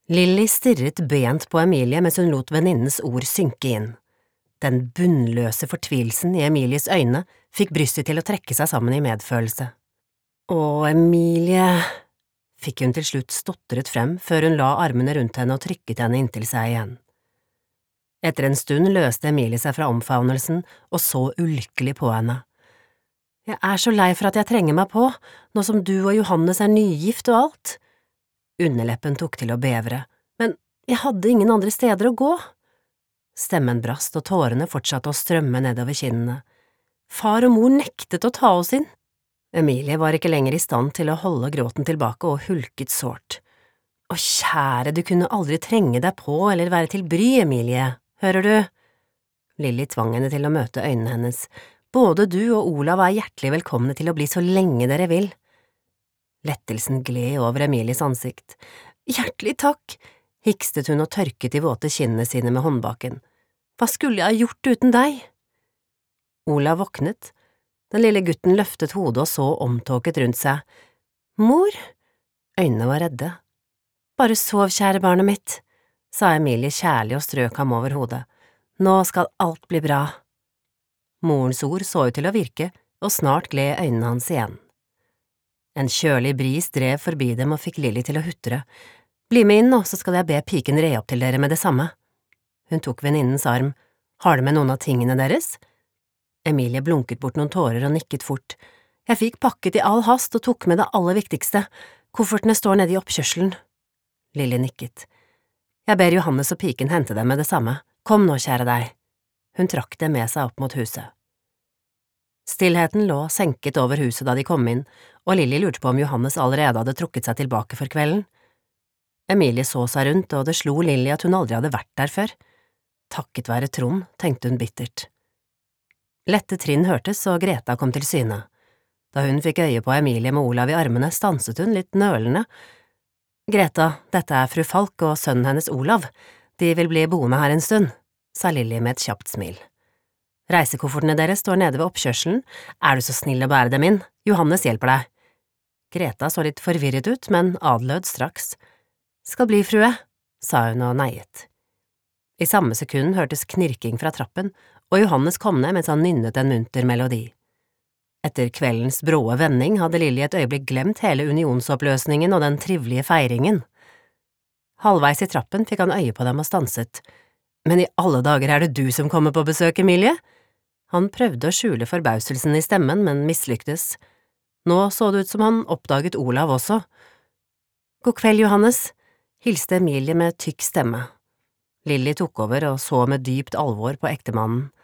Lilly stirret bent på Emilie mens hun lot venninnens ord synke inn. Den bunnløse fortvilelsen i Emilies øyne fikk brystet til å trekke seg sammen i medfølelse. Å, Emilie, fikk hun til slutt stotret frem før hun la armene rundt henne og trykket henne inntil seg igjen. Etter en stund løste Emilie seg fra omfavnelsen og så ulykkelig på henne. Jeg er så lei for at jeg trenger meg på, nå som du og Johannes er nygift og alt. Underleppen tok til å bevre, men jeg hadde ingen andre steder å gå. Stemmen brast og tårene fortsatte å strømme nedover kinnene. Far og mor nektet å ta oss inn. Emilie var ikke lenger i stand til å holde gråten tilbake og hulket sårt. Å kjære, du kunne aldri trenge deg på eller være til bry, Emilie, hører du? Lilly tvang henne til å møte øynene hennes. Både du og Olav er hjertelig velkomne til å bli så lenge dere vil. Lettelsen gled over Emilies ansikt. Hjertelig takk, hikstet hun og tørket de våte kinnene sine med håndbaken. Hva skulle jeg ha gjort uten deg? Olav våknet. Den lille gutten løftet hodet og så omtåket rundt seg. Mor? Øynene var redde. Bare sov, kjære barnet mitt, sa Emilie kjærlig og strøk ham over hodet. Nå skal alt bli bra. Morens ord så ut til å virke, og snart gled øynene hans igjen. En kjølig bris drev forbi dem og fikk Lilly til å hutre. Bli med inn nå, så skal jeg be piken re opp til dere med det samme. Hun tok venninnens arm. Har du med noen av tingene deres? Emilie blunket bort noen tårer og nikket fort. Jeg fikk pakket i all hast og tok med det aller viktigste. Koffertene står nede i oppkjørselen. Lilly nikket. Jeg ber Johannes og piken hente dem med det samme. Kom nå, kjære deg. Hun trakk det med seg opp mot huset. Stillheten lå senket over huset da de kom inn, og Lilly lurte på om Johannes allerede hadde trukket seg tilbake for kvelden. Emilie så seg rundt, og det slo Lilly at hun aldri hadde vært der før. Takket være Trond, tenkte hun bittert. Lette trinn hørtes, og Greta kom til syne. Da hun fikk øye på Emilie med Olav i armene, stanset hun litt nølende. Greta, dette er fru Falk og sønnen hennes Olav. De vil bli boende her en stund, sa Lilly med et kjapt smil. Reisekoffertene deres står nede ved oppkjørselen. Er du så snill å bære dem inn? Johannes hjelper deg. Greta så litt forvirret ut, men adlød straks. Skal bli, frue, sa hun og neiet. I samme sekund hørtes knirking fra trappen, og Johannes kom ned mens han nynnet en munter melodi. Etter kveldens bråe vending hadde Lilly et øyeblikk glemt hele unionsoppløsningen og den trivelige feiringen. Halvveis i trappen fikk han øye på dem og stanset. Men i alle dager er det du som kommer på besøk, Emilie? Han prøvde å skjule forbauselsen i stemmen, men mislyktes. Nå så det ut som han oppdaget Olav også. God kveld, Johannes, hilste Emilie med tykk stemme. Lilly tok over og så med dypt alvor på ektemannen.